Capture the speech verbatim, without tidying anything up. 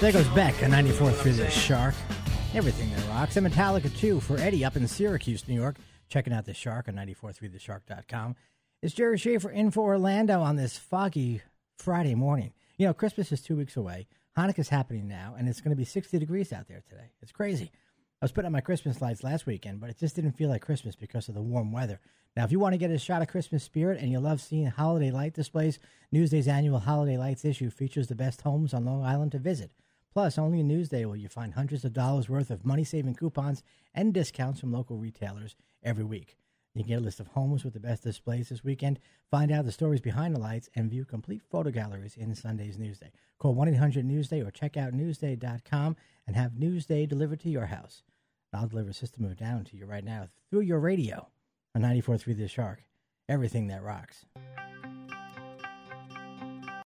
There goes Beck on ninety-four point three The Shark. Everything that rocks. And Metallica, too, for Eddie up in Syracuse, New York. Checking out The Shark on ninety-four point three the shark dot com. It's Jerry Schaefer in for Orlando on this foggy Friday morning. You know, Christmas is two weeks away. Hanukkah's happening now, and it's going to be sixty degrees out there today. It's crazy. I was putting up my Christmas lights last weekend, but it just didn't feel like Christmas because of the warm weather. Now, if you want to get a shot of Christmas spirit and you love seeing holiday light displays, Newsday's annual Holiday Lights issue features the best homes on Long Island to visit. Plus, only in Newsday will you find hundreds of dollars worth of money-saving coupons and discounts from local retailers every week. You can get a list of homes with the best displays this weekend, find out the stories behind the lights, and view complete photo galleries in Sunday's Newsday. Call one eight hundred Newsday or check out newsday dot com and have Newsday delivered to your house. I'll deliver System of a Down to you right now through your radio on ninety-four point three The Shark. Everything that rocks.